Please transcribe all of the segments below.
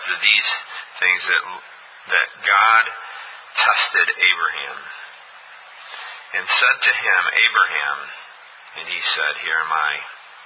after these things that God tested Abraham and said to him, Abraham, and he said, Here am I.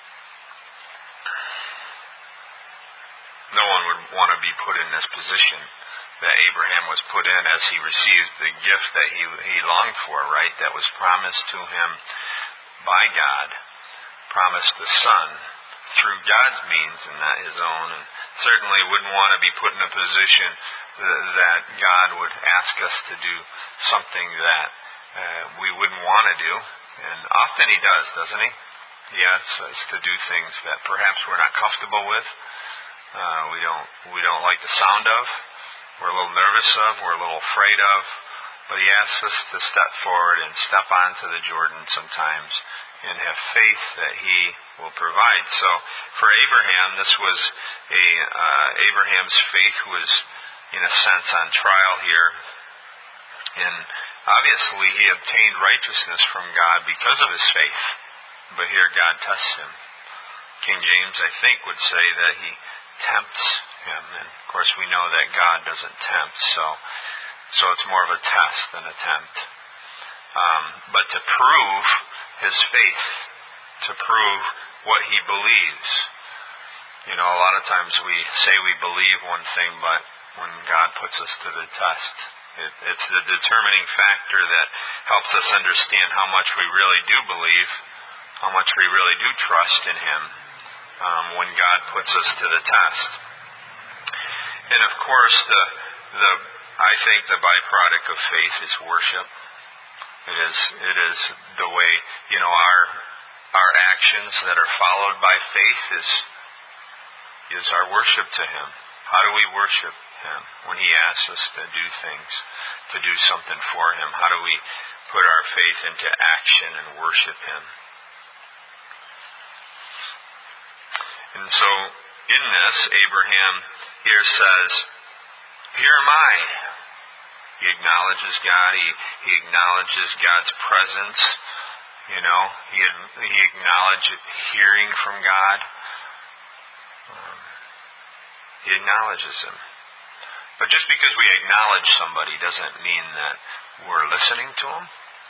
No one would want to be put in this position that Abraham was put in as he received the gift that he longed for, right? That was promised to him by God, promised the Son through God's means and not his own, and certainly wouldn't want to be put in a position that God would ask us to do something that we wouldn't want to do. And often he does, doesn't he? He asks us to do things that perhaps we're not comfortable with, we don't like the sound of, we're a little nervous of, we're a little afraid of, but he asks us to step forward and step onto the Jordan sometimes and have faith that he will provide. So for Abraham, this was Abraham's faith was in a sense on trial here, and obviously he obtained righteousness from God because of his faith, but here God tests him. King James, I think, would say that he tempts him, and of course we know that God doesn't tempt, so it's more of a test than a tempt. But to prove his faith, to prove what he believes. You know, a lot of times we say we believe one thing, but when God puts us to the test, it's the determining factor that helps us understand how much we really do believe, how much we really do trust in him when God puts us to the test. And of course, I think the byproduct of faith is worship. It is the way, you know, our actions that are followed by faith is our worship to him. How do we worship him when he asks us to do things, to do something for him? How do we put our faith into action and worship him? And so in this, Abraham here says, Here am I. He acknowledges God. He acknowledges God's presence. You know, he acknowledged hearing from God. He acknowledges him. But just because we acknowledge somebody doesn't mean that we're listening to him.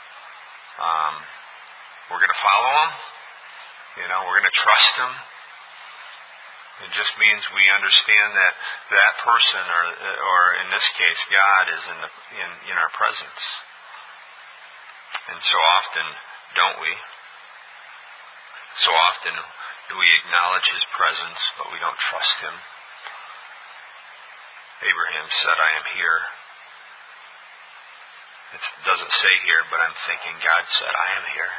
We're going to follow him. You know, we're going to trust him. It just means we understand that that person, or in this case, God, is in our presence. And so often, don't we? So often do we acknowledge his presence, but we don't trust him. Abraham said, I am here. It doesn't say here, but I'm thinking God said, I am here.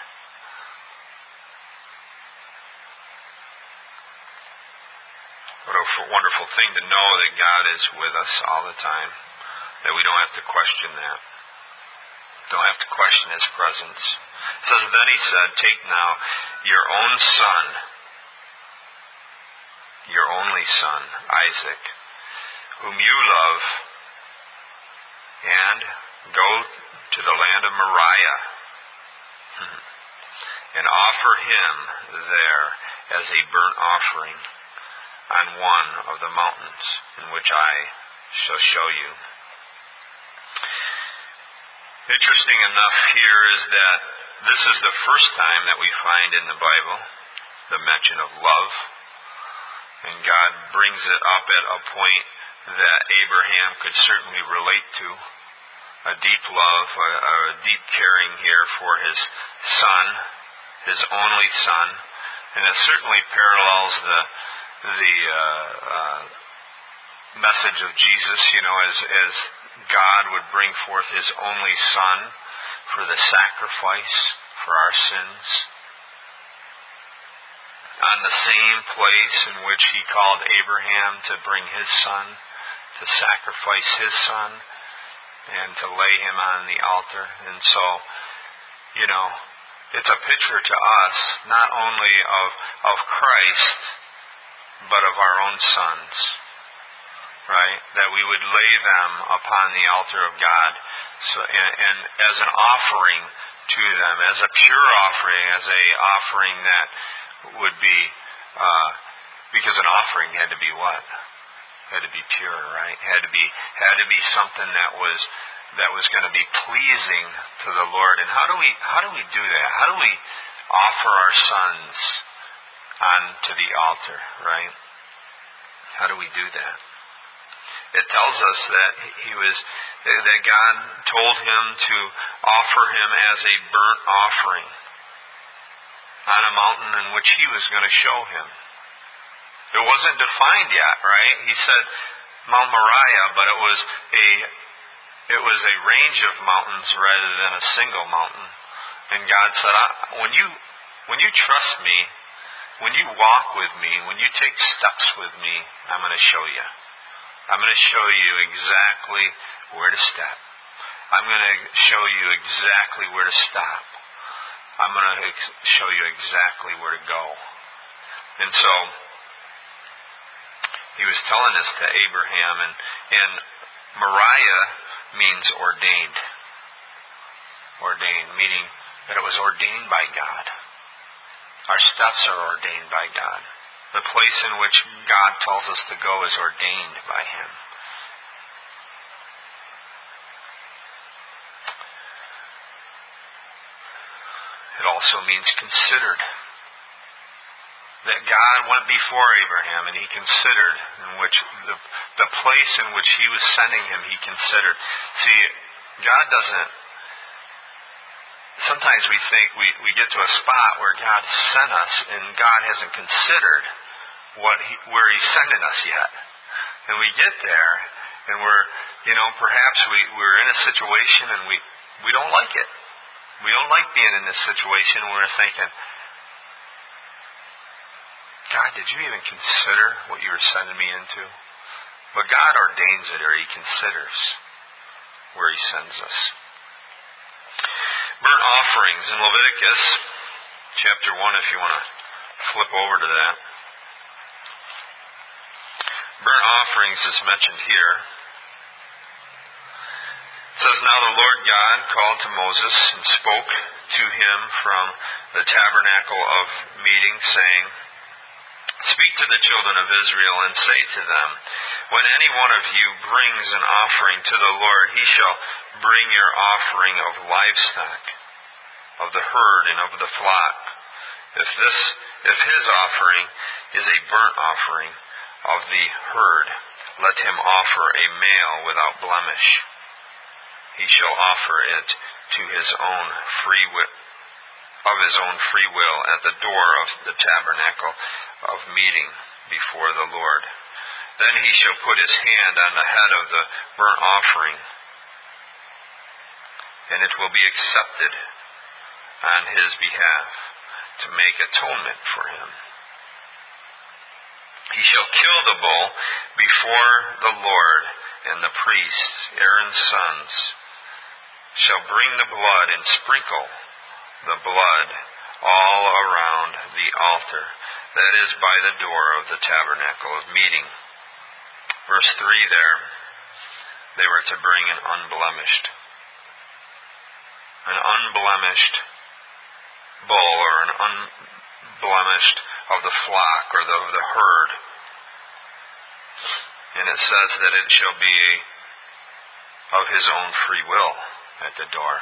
What a wonderful thing to know that God is with us all the time, that we don't have to question that. Don't have to question his presence. It says, Then he said, Take now your own son, your only son, Isaac, whom you love, and go to the land of Moriah, and offer him there as a burnt offering on one of the mountains in which I shall show you. Interesting enough here is that this is the first time that we find in the Bible the mention of love. And God brings it up at a point that Abraham could certainly relate to. A deep love, a deep caring here for his son, his only son. And it certainly parallels the message of Jesus, you know, as God would bring forth his only son for the sacrifice for our sins. On the same place in which he called Abraham to bring his son, to sacrifice his son, and to lay him on the altar. And so, you know, it's a picture to us not only of Christ, but of our own sons, right? That we would lay them upon the altar of God, and as an offering to them, as a pure offering, as a offering that would be, because an offering had to be what? Had to be pure, right? Had to be something that was going to be pleasing to the Lord. And how do we do that? How do we offer our sons onto the altar, right? How do we do that? It tells us that that God told him to offer him as a burnt offering on a mountain in which he was going to show him. It wasn't defined yet, right? He said Mount Moriah, but it was a range of mountains rather than a single mountain. And God said, when you trust me, when you walk with me, when you take steps with me, I'm going to show you. I'm going to show you exactly where to step. I'm going to show you exactly where to stop. I'm going to show you exactly where to go. And so he was telling this to Abraham, and Moriah means ordained. Ordained, meaning that it was ordained by God. Our steps are ordained by God. The place in which God tells us to go is ordained by Him. It also means considered. That God went before Abraham and He considered in which the place in which He was sending him, He considered. See, God doesn't. Sometimes we think we get to a spot where God sent us and God hasn't considered where He's sending us yet. And we get there and perhaps we're in a situation and we don't like it. We don't like being in this situation and we're thinking, God, did you even consider what you were sending me into? But God ordains it, or He considers where He sends us. Burnt offerings in Leviticus chapter 1, if you want to flip over to that. Burnt offerings is mentioned here. It says, Now the Lord God called to Moses and spoke to him from the tabernacle of meeting, saying, Speak to the children of Israel and say to them, When any one of you brings an offering to the Lord, he shall bring your offering of livestock, of the herd and of the flock. If his offering is a burnt offering of the herd, let him offer a male without blemish. He shall offer it to his own free will at the door of the tabernacle of meeting before the Lord. Then he shall put his hand on the head of the burnt offering, and it will be accepted on his behalf to make atonement for him. He shall kill the bull before the Lord, and the priests, Aaron's sons, shall bring the blood and sprinkle the blood all around the altar, that is by the door of the tabernacle of meeting. Verse 3 there, they were to bring an unblemished bull, or an unblemished of the flock or of the herd. And it says that it shall be of his own free will at the door.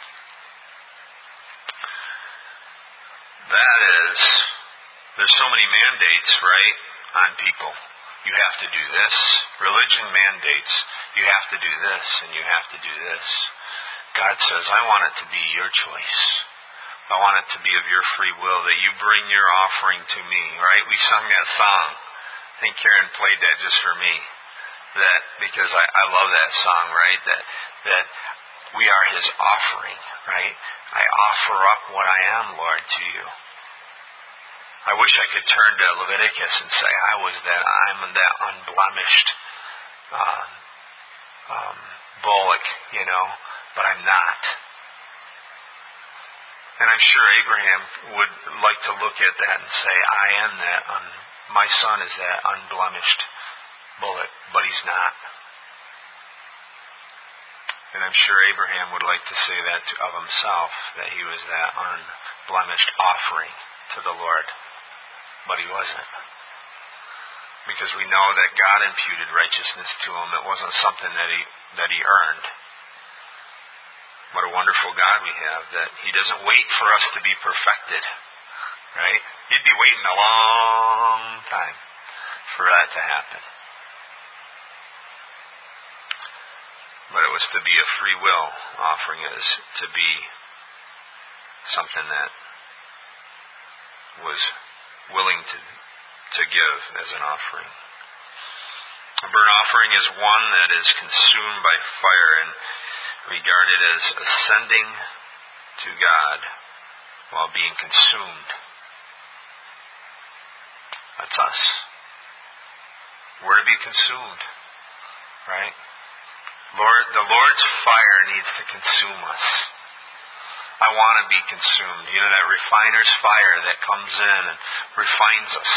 That is, there's so many mandates, right, on people. You have to do this. Religion mandates, you have to do this and you have to do this. God says, I want it to be your choice. I want it to be of your free will, that you bring your offering to me, right? We sung that song. I think Karen played that just for me. That because I love that song, right? That we are His offering, right? I offer up what I am, Lord, to you. I wish I could turn to Leviticus and say I'm that unblemished bullock, but I'm not. And I'm sure Abraham would like to look at that and say, I am that, my son is that unblemished bullock, but he's not. And I'm sure Abraham would like to say that of himself, that he was that unblemished offering to the Lord, but he wasn't. because we know that God imputed righteousness to him. It wasn't something that he earned. What a wonderful God we have, that he doesn't wait for us to be perfected, right? He'd be waiting a long time for that to happen. But it was to be a free will offering. It was to be something that was willing to give as an offering. A burnt offering is one that is consumed by fire and regarded as ascending to God while being consumed. That's us. We're to be consumed, right? The Lord's fire needs to consume us. I want to be consumed. You know, that refiner's fire that comes in and refines us.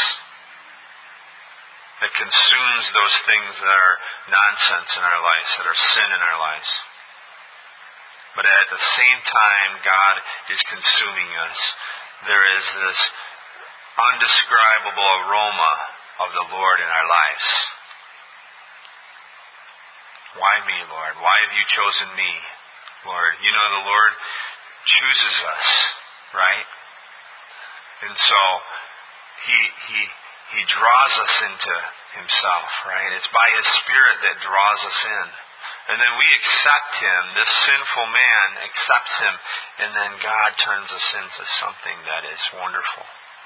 That consumes those things that are nonsense in our lives, that are sin in our lives. But at the same time God is consuming us, there is this undescribable aroma of the Lord in our lives. Why me, Lord? Why have you chosen me, Lord? You know, the Lord chooses us, right? And so He draws us into himself, right? It's by his Spirit that draws us in. And then we accept him. This sinful man accepts him. And then God turns us into something that is wonderful.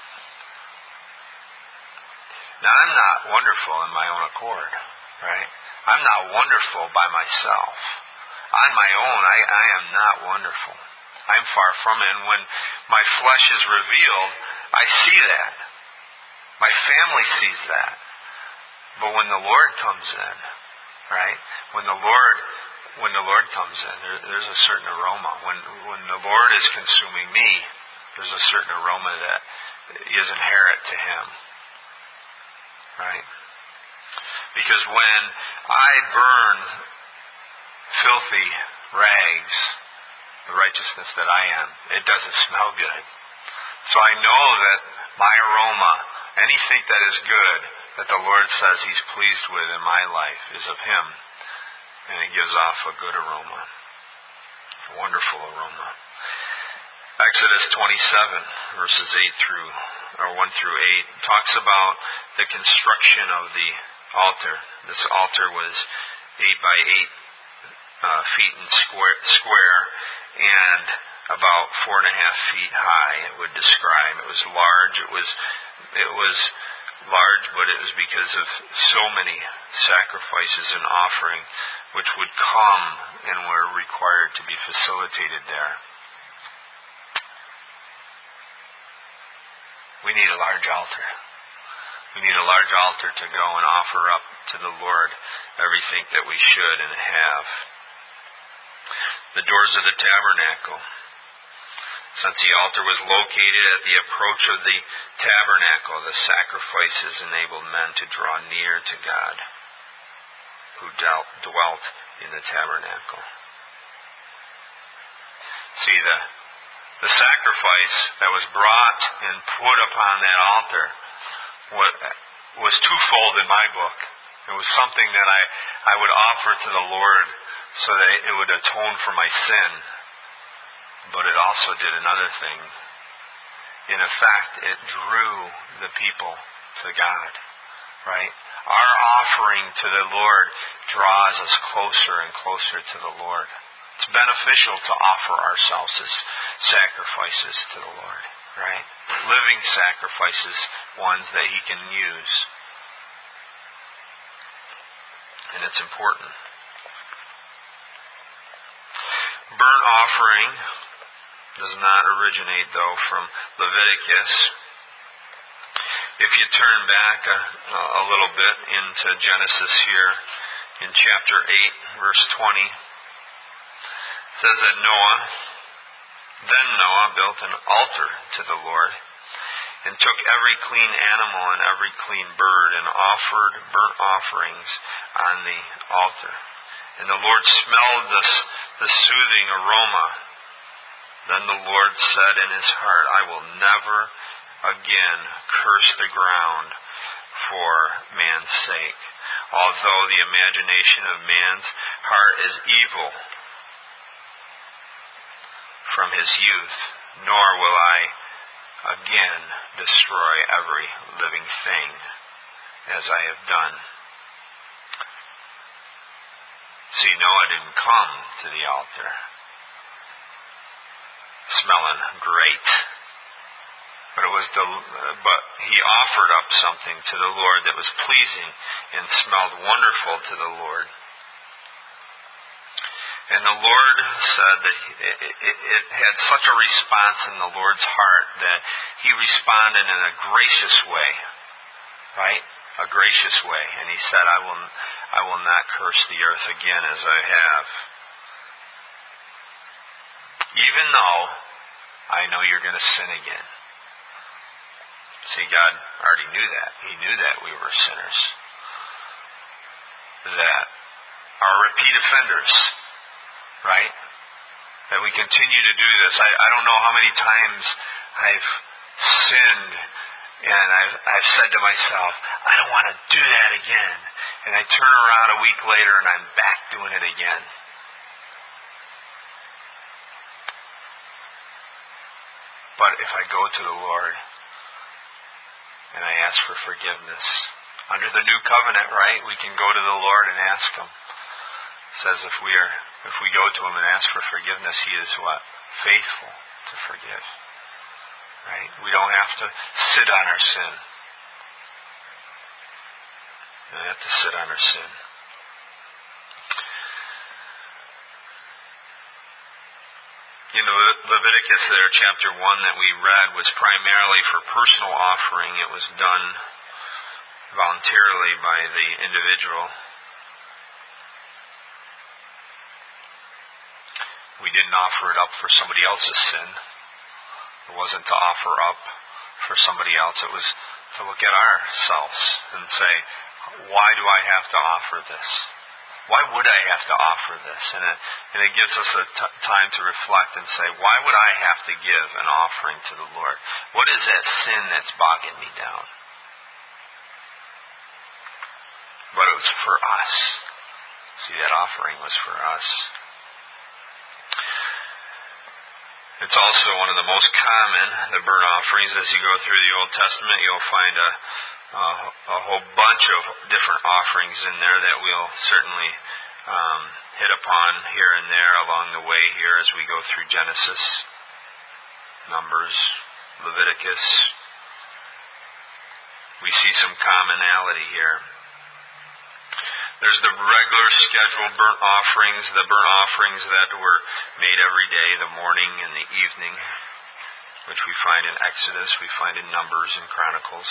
Now, I'm not wonderful in my own accord, right? I'm not wonderful by myself. On my own, I am not wonderful. I'm far from it. And when my flesh is revealed, I see that. My family sees that. But when the Lord comes in, right? When the Lord comes in, there's a certain aroma. When the Lord is consuming me, there's a certain aroma that is inherent to him. Right? Because when I burn filthy rags, the righteousness that I am, it doesn't smell good. So I know that my aroma, anything that is good, that the Lord says he's pleased with in my life, is of him. And it gives off a good aroma. A wonderful aroma. Exodus 27, verses 1 through 8, talks about the construction of the altar. This altar was 8 by 8 feet in square and about 4.5 feet high. It would describe. It was large. It was large, but it was because of so many sacrifices and offering which would come and were required to be facilitated there. We need a large altar. We need a large altar to go and offer up to the Lord everything that we should and have. The doors of the tabernacle. Since the altar was located at the approach of the tabernacle, the sacrifices enabled men to draw near to God, who dwelt in the tabernacle. See, the sacrifice that was brought and put upon that altar was twofold in my book. It was something that I would offer to the Lord so that it would atone for my sin. But it also did another thing. In effect, it drew the people to God, right? Our offering to the Lord draws us closer and closer to the Lord. It's beneficial to offer ourselves as sacrifices to the Lord, right? Living sacrifices, ones that he can use. And it's important. Burnt offering does not originate, though, from Leviticus. If you turn back a little bit into Genesis here, in chapter 8, verse 20, it says that Then Noah built an altar to the Lord, and took every clean animal and every clean bird, and offered burnt offerings on the altar. And the Lord smelled the soothing aroma. Then the Lord said in his heart, I will never again curse the ground for man's sake. Although the imagination of man's heart is evil from his youth, nor will I again destroy every living thing as I have done. See, Noah didn't come to the altar smelling great, but he offered up something to the Lord that was pleasing and smelled wonderful to the Lord. And the Lord said that it had such a response in the Lord's heart that he responded in a gracious way, right? A gracious way. And he said, I will not curse the earth again as I have. Even though I know you're going to sin again. See, God already knew that. He knew that we were sinners. That are repeat offenders. Right? That we continue to do this. I don't know how many times I've sinned and I've said to myself, I don't want to do that again. And I turn around a week later and I'm back doing it again. But if I go to the Lord and I ask for forgiveness, under the new covenant, right, we can go to the Lord and ask Him. It says if we go to Him and ask for forgiveness, He is what? Faithful to forgive. Right? We don't have to sit on our sin. We don't have to sit on our sin. In Leviticus there, chapter 1 that we read was primarily for personal offering. It was done voluntarily by the individual. We didn't offer it up for somebody else's sin. It wasn't to offer up for somebody else. It was to look at ourselves and say, why do I have to offer this? Why would I have to offer this? And it gives us a time to reflect and say, why would I have to give an offering to the Lord? What is that sin that's bogging me down? But it was for us. See, that offering was for us. It's also one of the most common, the burnt offerings. As you go through the Old Testament, you'll find a whole bunch of different offerings in there that we'll certainly hit upon here and there along the way here as we go through Genesis, Numbers, Leviticus. We see some commonality here. There's the regular scheduled burnt offerings, the burnt offerings that were made every day, the morning and the evening, which we find in Exodus, we find in Numbers and Chronicles.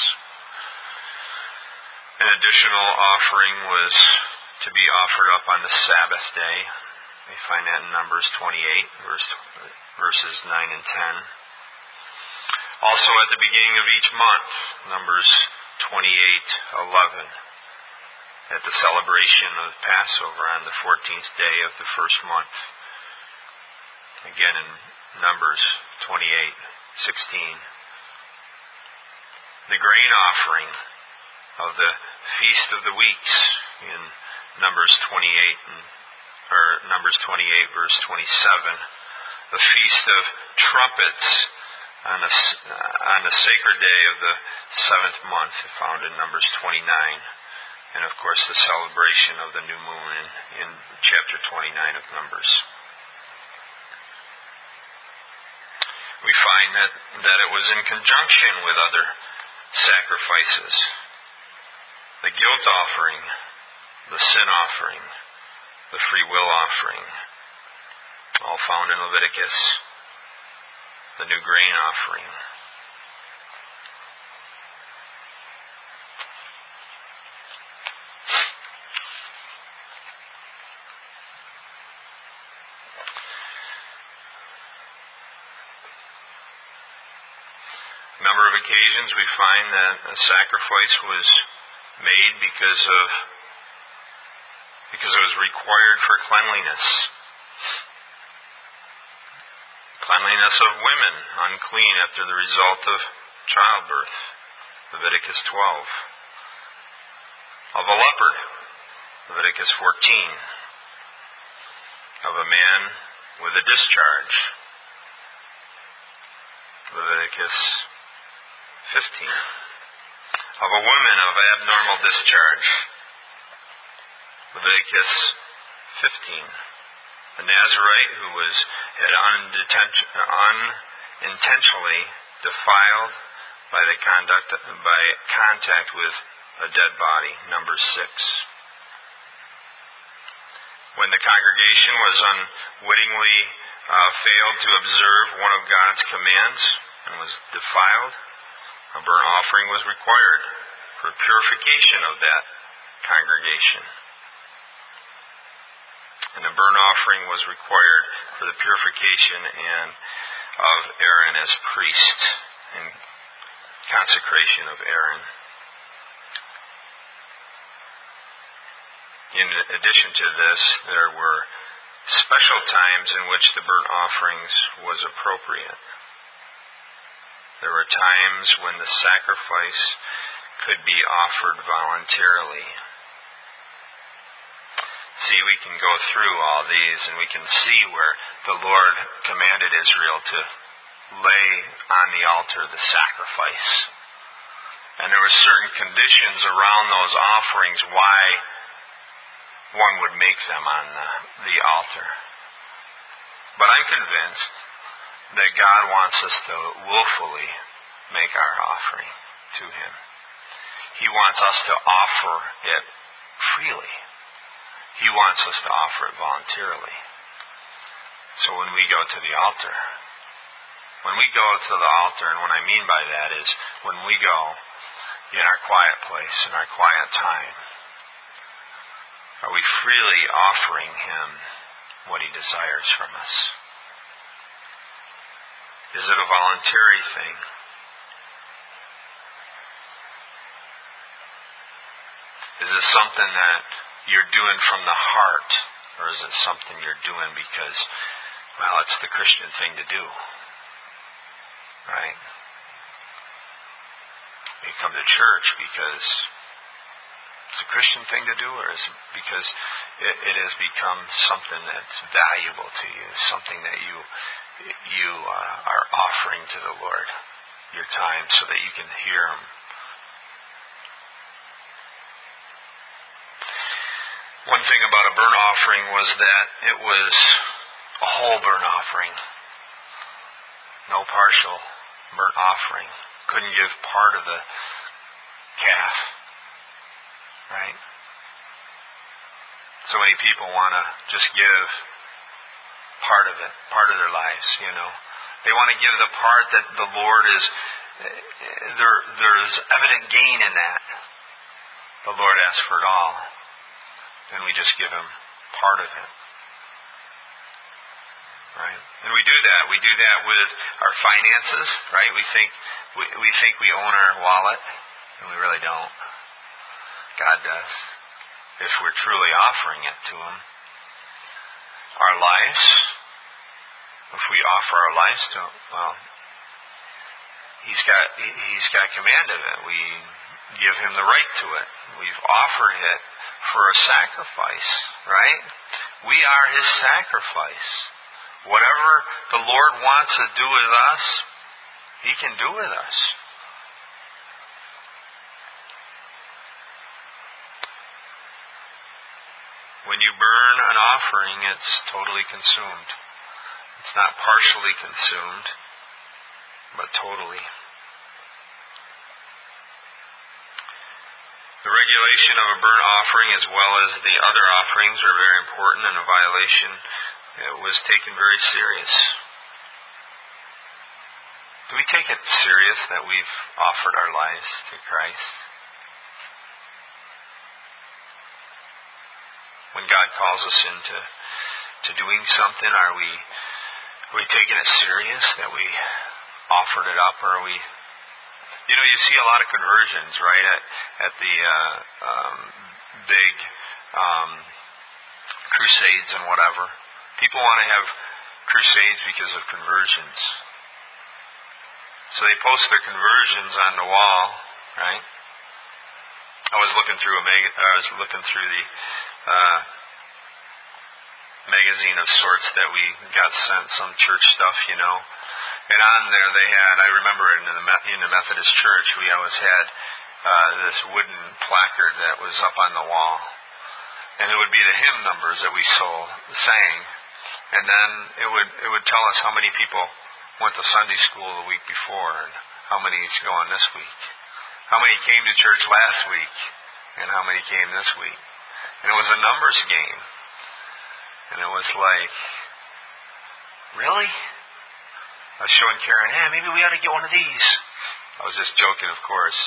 An additional offering was to be offered up on the Sabbath day. We find that in Numbers 28, verses 9 and 10. Also at the beginning of each month, Numbers 28:11. At the celebration of Passover on the 14th day of the first month. Again in Numbers 28:16. The grain offering of the Feast of the Weeks in Numbers 28 verse 27. The Feast of Trumpets on the sacred day of the 7th month, found in Numbers 29. And of course the celebration of the new moon in chapter 29 of Numbers. We find that it was in conjunction with other sacrifices. The guilt offering, the sin offering, the free will offering, all found in Leviticus, the new grain offering. Number of occasions we find that a sacrifice was made because it was required for cleanliness. Cleanliness of women, unclean after the result of childbirth, Leviticus 12. of a leopard, Leviticus 14, of a man with a discharge, Leviticus 15, of a woman of abnormal discharge, Leviticus 15, a Nazirite who had unintentionally defiled by contact with a dead body, Numbers 6. When the congregation was unwittingly failed to observe one of God's commands and was defiled, a burnt offering was required for purification of that congregation. And a burnt offering was required for the purification of Aaron as priest and consecration of Aaron. In addition to this, there were special times in which the burnt offerings was appropriate. There were times when the sacrifice could be offered voluntarily. See, we can go through all these and we can see where the Lord commanded Israel to lay on the altar the sacrifice. And there were certain conditions around those offerings why one would make them on the altar. But I'm convinced that God wants us to willfully make our offering to Him. He wants us to offer it freely. He wants us to offer it voluntarily. So when we go to the altar, and what I mean by that is when we go in our quiet place, in our quiet time, are we freely offering Him what He desires from us? Is it a voluntary thing? Is it something that you're doing from the heart, or is it something you're doing because, well, it's the Christian thing to do, right? You come to church because it's a Christian thing to do, or is it because it has become something that's valuable to you, something that you are offering to the Lord, your time, so that you can hear Him? One thing about a burnt offering was that it was a whole burnt offering. No partial burnt offering. Couldn't give part of the calf. Right? So many people want to just give part of it, part of their lives, you know. They want to give the part that the Lord is, there's evident gain in that. The Lord asks for it all. And we just give Him part of it. Right? And we do that. We do that with our finances, right? We think we own our wallet, and we really don't. God does. If we're truly offering it to Him. Our lives, if we offer our lives to Him, well, He's got command of it. We give Him the right to it. We've offered it for a sacrifice, right? We are His sacrifice. Whatever the Lord wants to do with us, He can do with us. When you burn an offering, it's totally consumed. It's not partially consumed, but totally. The regulation of a burnt offering, as well as the other offerings, are very important, and a violation was taken very serious. Do we take it serious that we've offered our lives to Christ? When God calls us into doing something, are we taking it serious that we offered it up, or are we? You know, you see a lot of conversions, right, at the big crusades and whatever. People want to have crusades because of conversions. So they post their conversions on the wall, right? I was looking through the magazine of sorts that we got sent, some church stuff, And on there they had, I remember in the Methodist church, we always had this wooden placard that was up on the wall. And it would be the hymn numbers that we sang. And then it would tell us how many people went to Sunday school the week before and how many is going this week. How many came to church last week and how many came this week. And it was a numbers game. And it was like, really? I was showing Karen, hey, maybe we ought to get one of these. I was just joking, of course.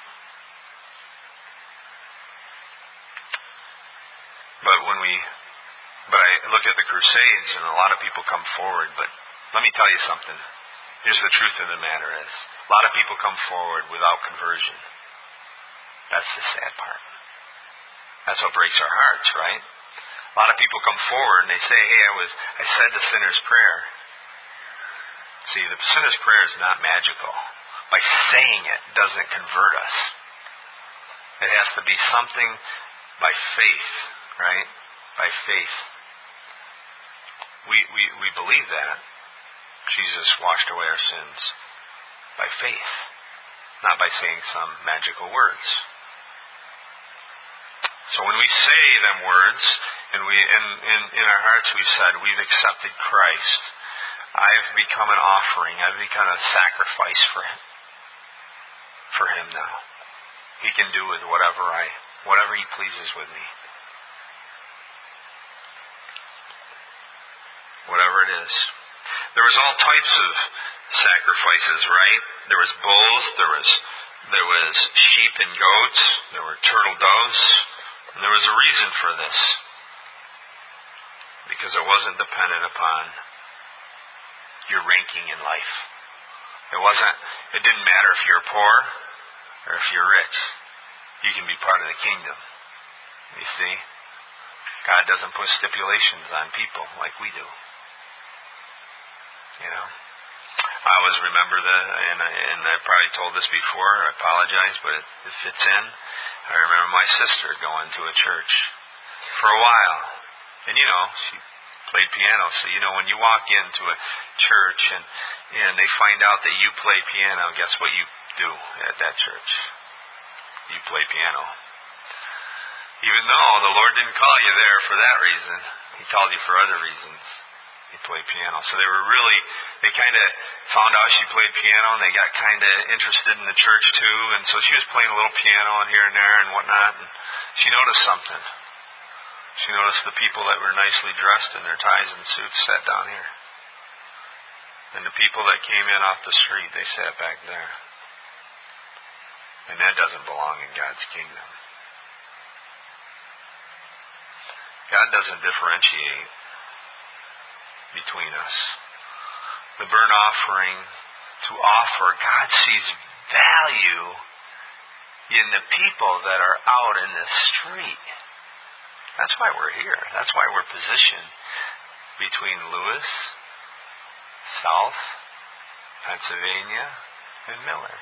But I look at the Crusades, and a lot of people come forward. But let me tell you something. Here's the truth of the matter is, a lot of people come forward without conversion. That's the sad part. That's what breaks our hearts, right? A lot of people come forward and they say, hey, I said the sinner's prayer. See, the sinner's prayer is not magical. By saying it doesn't convert us. It has to be something by faith, right? By faith. We believe that Jesus washed away our sins by faith, not by saying some magical words. So when we say them words, and in our hearts we've said, we've accepted Christ, I've become an offering, I've become a sacrifice for Him now. He can do with whatever He pleases with me. Whatever it is. There was all types of sacrifices, right? There was bulls, there was sheep and goats, there were turtle doves, and there was a reason for this. Because it wasn't dependent upon your ranking in life. It didn't matter if you're poor or if you're rich. You can be part of the kingdom. You see? God doesn't put stipulations on people like we do. I always remember and I probably told this before, I apologize, but it fits in. I remember my sister going to a church for a while. And she played piano. So when you walk into a church and they find out that you play piano, guess what you do at that church? You play piano. Even though the Lord didn't call you there for that reason, He called you for other reasons. You played piano. So they kind of found out she played piano, and they got kind of interested in the church too. And so she was playing a little piano here and there and whatnot. And she noticed something. She noticed the people that were nicely dressed in their ties and suits sat down here. And the people that came in off the street, they sat back there. And that doesn't belong in God's kingdom. God doesn't differentiate between us. The burnt offering to offer, God sees value in the people that are out in the street. That's why we're here. That's why we're positioned between Lewis, South, Pennsylvania, and Miller.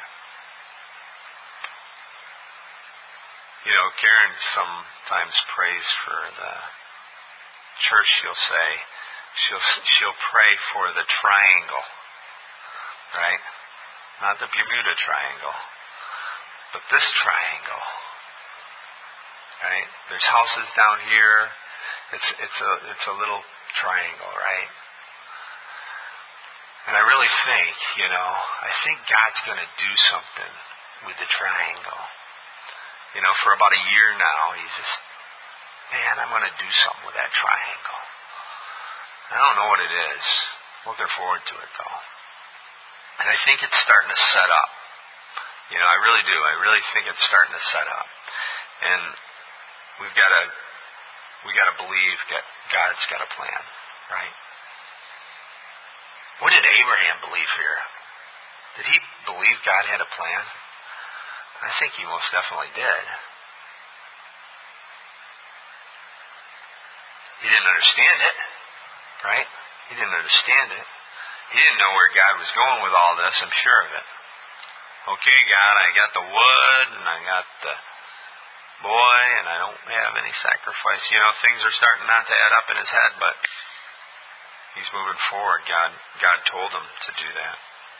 Karen sometimes prays for the church. She'll say, she'll pray for the triangle, right? Not the Bermuda Triangle, but this triangle. Right? There's houses down here. It's a little triangle, right? And I really think, I think God's going to do something with the triangle. For about a year now, He's just, man, I'm going to do something with that triangle. I don't know what it is. Looking forward to it, though. And I think it's starting to set up. I really do. I really think it's starting to set up. And we got to believe that God's got a plan, right? What did Abraham believe here? Did he believe God had a plan? I think he most definitely did. He didn't understand it, right? He didn't understand it. He didn't know where God was going with all this, I'm sure of it. Okay, God, I got the wood and I got the boy, and I don't have any sacrifice. Things are starting not to add up in his head, but he's moving forward. God told him to do that.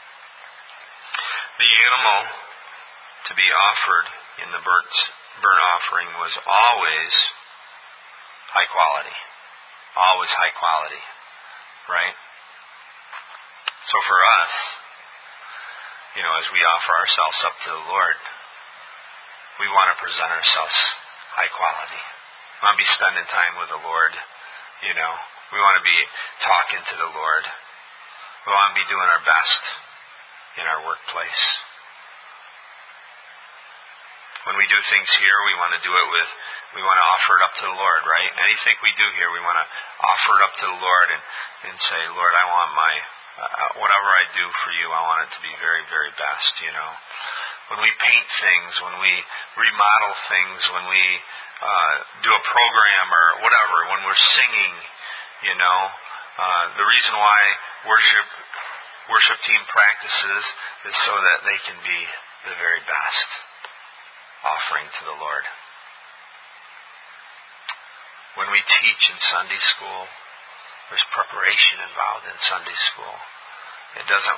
The animal to be offered in the burnt offering was always high quality. Always high quality. Right? So for us, as we offer ourselves up to the Lord, we want to present ourselves high quality. We want to be spending time with the Lord. We want to be talking to the Lord. We want to be doing our best in our workplace. When we do things here, we want to offer it up to the Lord, right? Anything we do here, we want to offer it up to the Lord and say, Lord, I want whatever I do for you, I want it to be very, very best, When we paint things, when we remodel things, when we do a program or whatever, when we're singing, the reason why worship team practices is so that they can be the very best offering to the Lord. When we teach in Sunday school, there's preparation involved in Sunday school. It doesn't,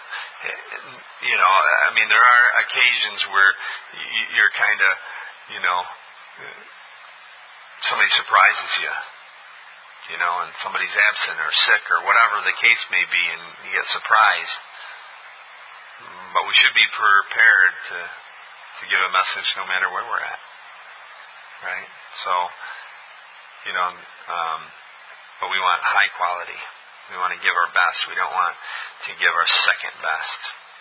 there are occasions where you're kind of, somebody surprises you, and somebody's absent or sick or whatever the case may be, and you get surprised. But we should be prepared to give a message no matter where we're at, right? So, but we want high quality. We want to give our best. We don't want to give our second best.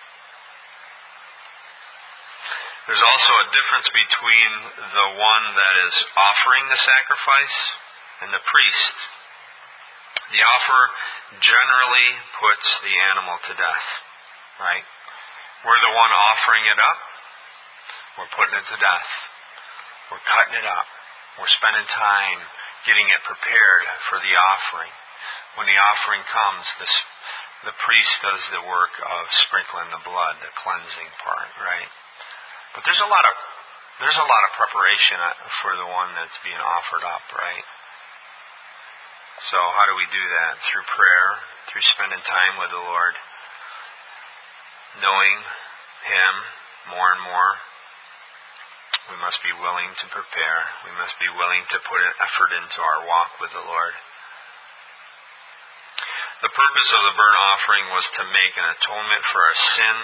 There's also a difference between the one that is offering the sacrifice and the priest. The offer generally puts the animal to death, right? We're the one offering it up. We're putting it to death. We're cutting it up. We're spending time getting it prepared for the offering. When the offering comes, the priest does the work of sprinkling the blood, the cleansing part, right? But there's a lot of preparation for the one that's being offered up, right? So how do we do that? Through prayer, through spending time with the Lord, knowing Him more and more. We must be willing to prepare. We must be willing to put an effort into our walk with the Lord. The purpose of the burnt offering was to make an atonement for our sin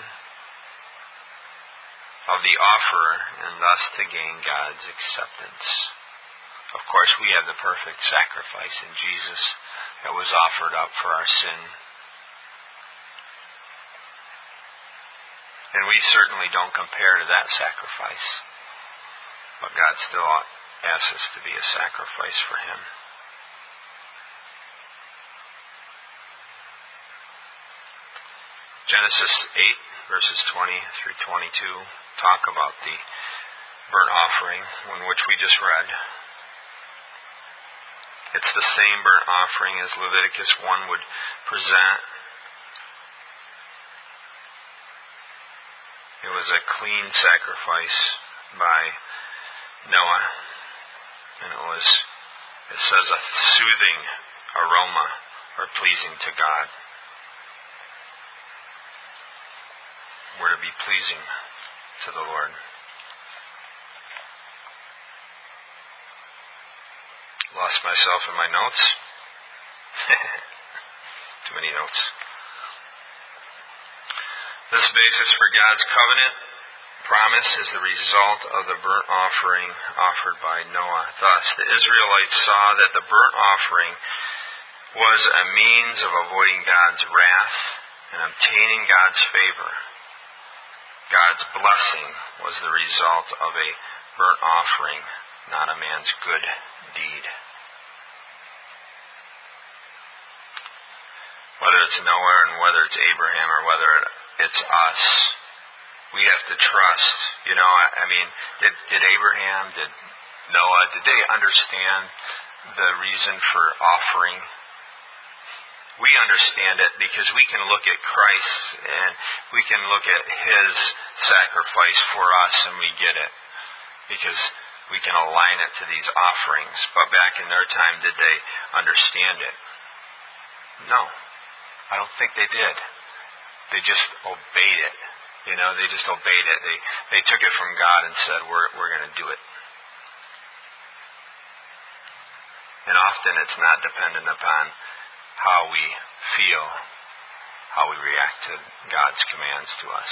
of the offerer and thus to gain God's acceptance. Of course, we have the perfect sacrifice in Jesus that was offered up for our sin. And we certainly don't compare to that sacrifice. But God still asks us to be a sacrifice for Him. Genesis 8, verses 20 through 22 talk about the burnt offering, which we just read. It's the same burnt offering as Leviticus 1 would present. It was a clean sacrifice by Noah, and it says a soothing aroma or pleasing to God. We're to be pleasing to the Lord. Lost myself in my notes. Too many notes. This basis for God's covenant promise is the result of the burnt offering offered by Noah. Thus, the Israelites saw that the burnt offering was a means of avoiding God's wrath and obtaining God's favor. God's blessing was the result of a burnt offering, not a man's good deed. Whether it's Noah and whether it's Abraham or whether it's us, we have to trust. Did Abraham, did Noah, did they understand the reason for offering? We understand it because we can look at Christ and we can look at His sacrifice for us and we get it. Because we can align it to these offerings. But back in their time, did they understand it? No. I don't think they did. They just obeyed it. They just obeyed it. They took it from God and said, we're going to do it. And often it's not dependent upon how we feel, how we react to God's commands to us.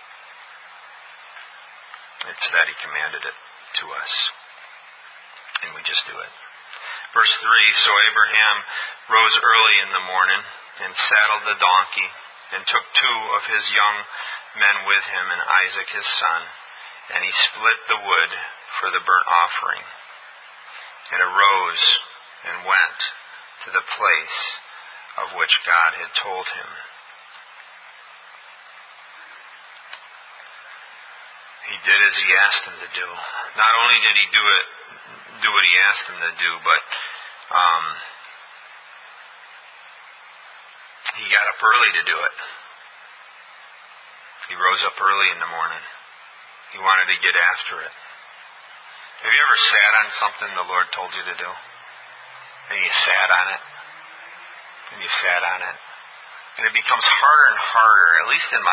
It's that He commanded it to us. And we just do it. Verse 3, so Abraham rose early in the morning and saddled the donkey and took 2 of his young men with him and Isaac his son, and he split the wood for the burnt offering, and arose and went to the place of which God had told him. He did as he asked him to do. Not only did he do what he asked him to do, but he got up early to do it. He rose up early in the morning. He wanted to get after it. Have you ever sat on something the Lord told you to do? And you sat on it. And you sat on it. And it becomes harder and harder, at least in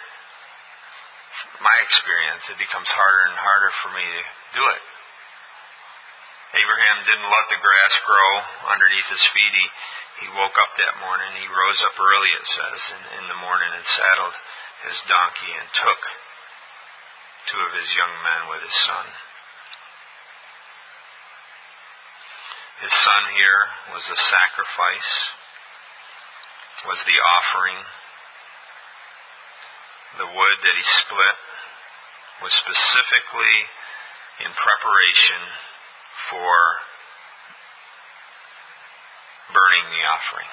my experience, it becomes harder and harder for me to do it. Abraham didn't let the grass grow underneath his feet. He woke up that morning. He rose up early, it says, in the morning and saddled his donkey and took 2 of his young men with his son. His son here was the sacrifice, was the offering. The wood that he split was specifically in preparation for burning the offering.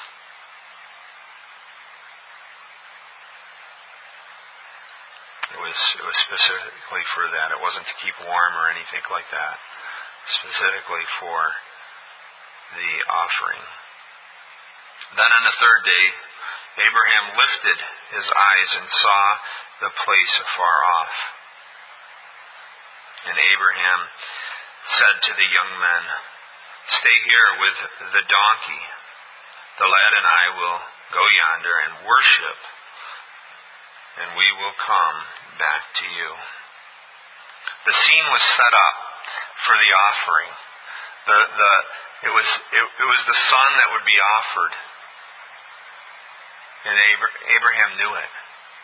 It was specifically for that. It wasn't to keep warm or anything like that. Specifically for the offering. Then on the 3rd day, Abraham lifted his eyes and saw the place afar off. And Abraham said to the young men, stay here with the donkey. The lad and I will go yonder and worship, and we will come back to you. The scene was set up for the offering. It was the son that would be offered. And Abraham knew it.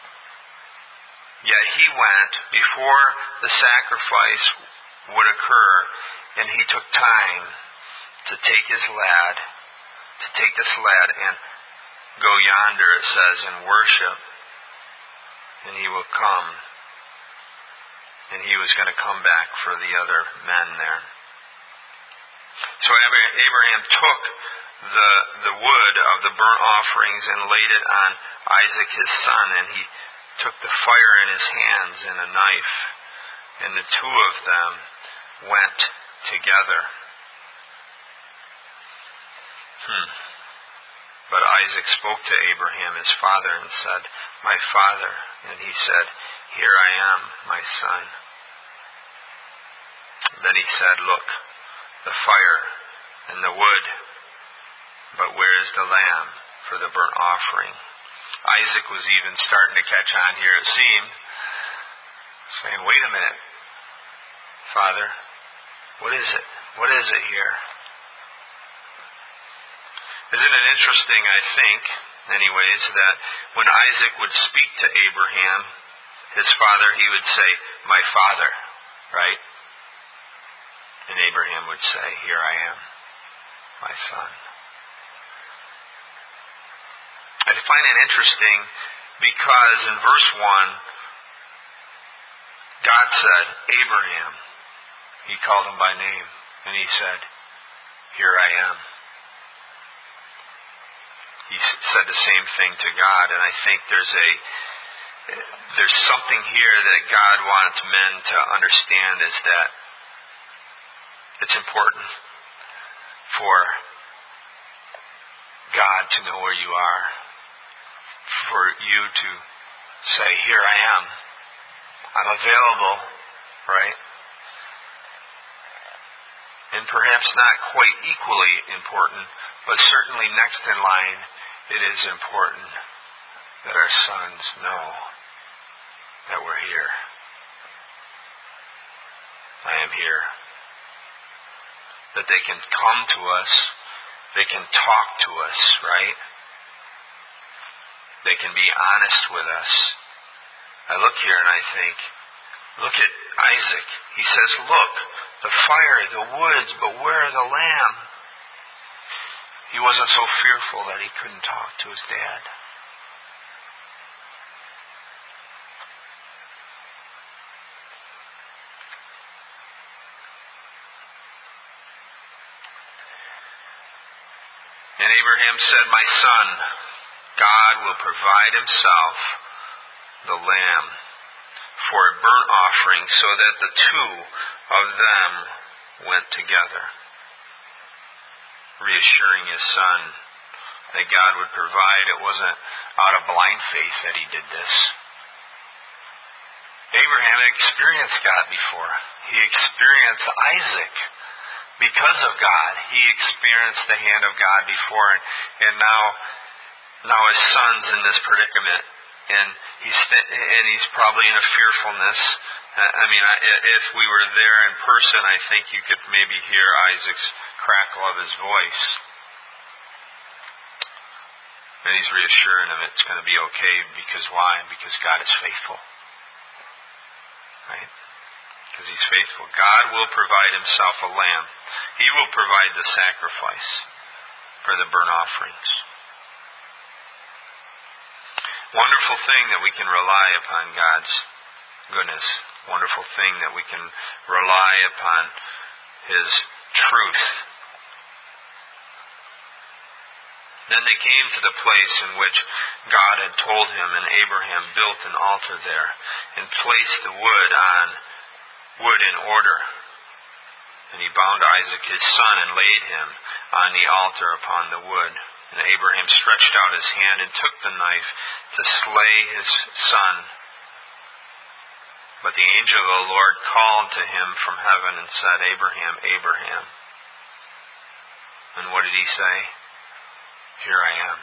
Yet he went before the sacrifice would occur, and he took time to take this lad and go yonder, it says, and worship. And he will come. And he was going to come back for the other men there. So Abraham took the wood of the burnt offerings and laid it on Isaac his son, and he took the fire in his hands and a knife, and the 2 of them went together. But Isaac spoke to Abraham his father and said, my father. And he said, here I am, my son. Then he said, look, the fire and the wood, but where is the lamb for the burnt offering? Isaac was even starting to catch on here, it seemed, saying, wait a minute, Father, what is it? What is it here? Isn't it interesting, I think, anyways, that when Isaac would speak to Abraham, his father, he would say, my father, right? And Abraham would say, here I am, my son. I find it interesting because in verse 1, God said, Abraham. He called him by name, and he said, here I am. He said the same thing to God, and I think there's something here that God wants men to understand, is that it's important for God to know where you are, for you to say, here I am, I'm available, right? And perhaps not quite equally important, but certainly next in line, it is important that our sons know that we're here. I am here. That they can come to us. They can talk to us, right? They can be honest with us. I look here and I think, look at Isaac. He says, look, the fire, the woods, but where are the lamb? He wasn't so fearful that he couldn't talk to his dad. And Abraham said, my son, God will provide himself the lamb for a burnt offering, so that the two of them went together, reassuring his son that God would provide. It wasn't out of blind faith that he did this. Abraham experienced God before. He experienced Isaac because of God. He experienced the hand of God before, and now his son's in this predicament, and he's probably in a fearfulness. I mean, if we were there in person, I think you could maybe hear Isaac's crackle of his voice. And he's reassuring him it's going to be okay. Because why? Because God is faithful. Right? Because he's faithful. God will provide himself a lamb. He will provide the sacrifice for the burnt offerings. Wonderful thing that we can rely upon God's goodness. Wonderful thing that we can rely upon His truth. Then they came to the place in which God had told him, and Abraham built an altar there and placed the wood in order. And he bound Isaac his son and laid him on the altar upon the wood. And Abraham stretched out his hand and took the knife to slay his son. But the angel of the Lord called to him from heaven and said, Abraham, Abraham. And what did he say? Here I am.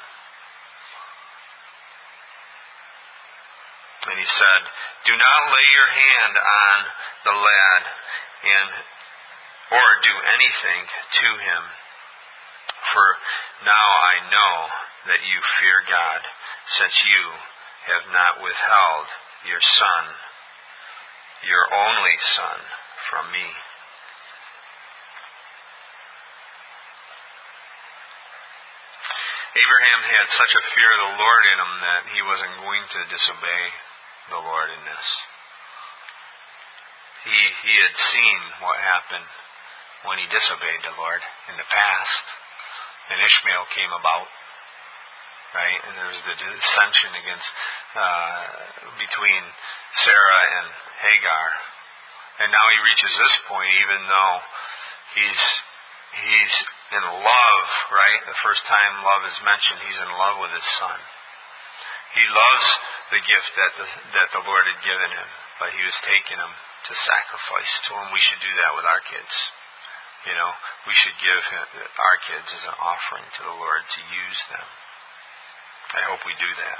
And he said, do not lay your hand on the lad or do anything to him. For now I know that you fear God, since you have not withheld your son, your only son, from me. Abraham had such a fear of the Lord in him that he wasn't going to disobey the Lord in this. He had seen what happened when he disobeyed the Lord in the past. And Ishmael came about, right? And there was the dissension between Sarah and Hagar. And now he reaches this point, even though he's in love, right? The first time love is mentioned, he's in love with his son. He loves the gift that the Lord had given him, but he was taking him to sacrifice to him. We should do that with our kids. You know, we should give our kids as an offering to the Lord to use them. I hope we do that.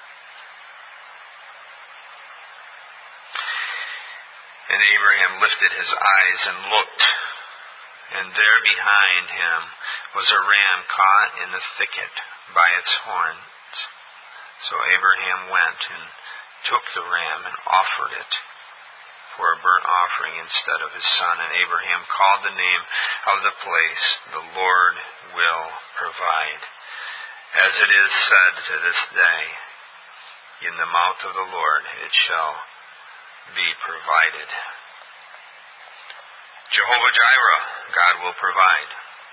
And Abraham lifted his eyes and looked, and there behind him was a ram caught in the thicket by its horns. So Abraham went and took the ram and offered it for a burnt offering instead of his son. And Abraham called the name of the place, the Lord will provide. As it is said to this day, in the mouth of the Lord it shall be provided. Jehovah Jireh, God will provide.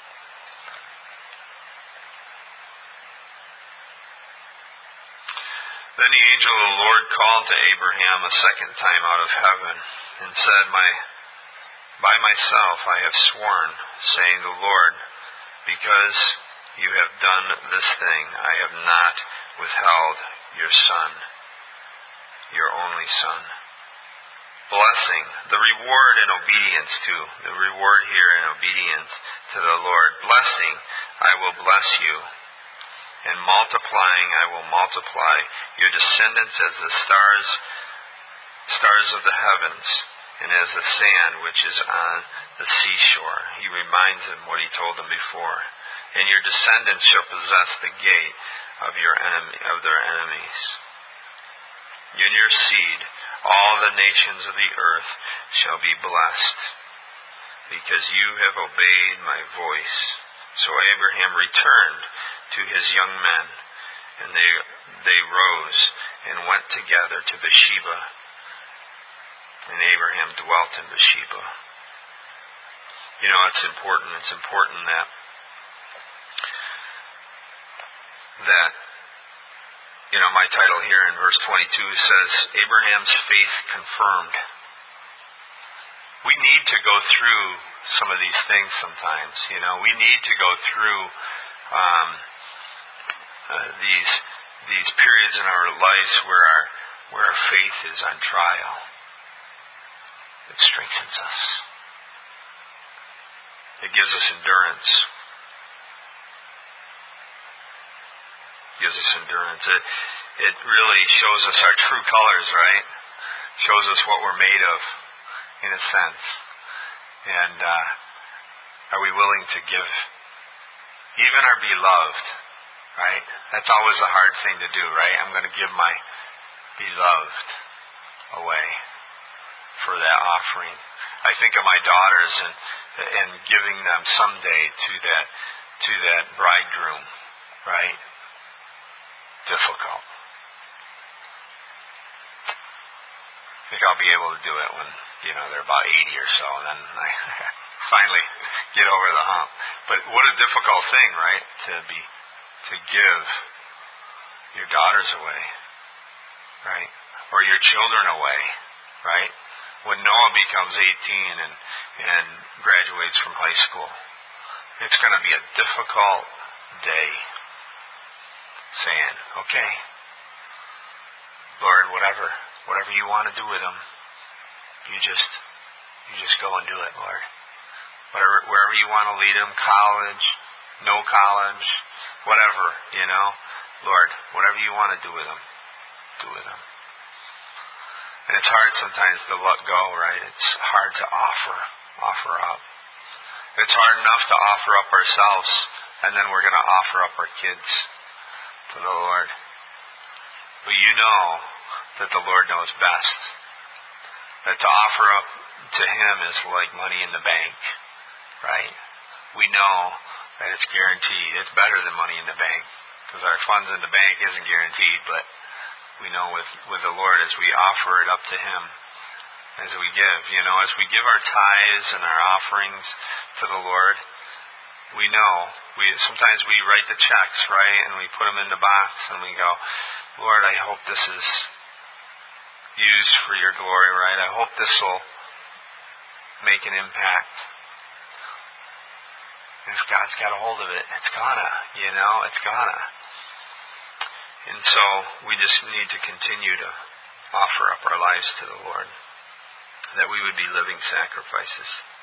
Then the angel of the Lord called to Abraham a second time out of heaven and said, By myself I have sworn, saying the Lord, because you have done this thing, I have not withheld your son, your only son. blessing, the reward in obedience to, the reward here in obedience to the Lord. Blessing, I will bless you. And multiplying, I will multiply your descendants as the stars of the heavens, and as the sand which is on the seashore. He reminds them what he told them before. And your descendants shall possess the gate of their enemies. In your seed, all the nations of the earth shall be blessed, because you have obeyed my voice. So Abraham returned to his young men, and they rose and went together to Beersheba. And Abraham dwelt in Beersheba. You know, it's important. It's important that my title here in verse 22 says, Abraham's faith confirmed. We need to go through some of these things sometimes. We need to go through these periods in our lives where our faith is on trial. It strengthens us. It gives us endurance. It really shows us our true colors, right? Shows us what we're made of, in a sense. And are we willing to give even our beloved, right? That's always a hard thing to do, right? I'm going to give my beloved away for that offering. I think of my daughters and giving them someday to that bridegroom, right? Difficult. I think I'll be able to do it when, they're about 80 or so, and then I finally get over the hump. But what a difficult thing, right? To give your daughters away, right? Or your children away, right? When Noah becomes 18 and graduates from high school, it's going to be a difficult day. Saying, okay, Lord, whatever you want to do with them, you just go and do it, Lord. Wherever you want to lead them, college, no college, whatever, Lord, whatever you want to do with them, do with them. And it's hard sometimes to let go, right? It's hard to offer up. It's hard enough to offer up ourselves, and then we're going to offer up our kids to the Lord. But you know that the Lord knows best. That to offer up to Him is like money in the bank, right? We know that it's guaranteed. It's better than money in the bank, because our funds in the bank isn't guaranteed, but we know with the Lord, as we offer it up to Him, as we give, as we give our tithes and our offerings to the Lord, we know, sometimes we write the checks, right, and we put them in the box, and we go, Lord, I hope this is used for your glory, right? I hope this will make an impact. And if God's got a hold of it, it's gonna, it's gonna. And so we just need to continue to offer up our lives to the Lord, that we would be living sacrifices.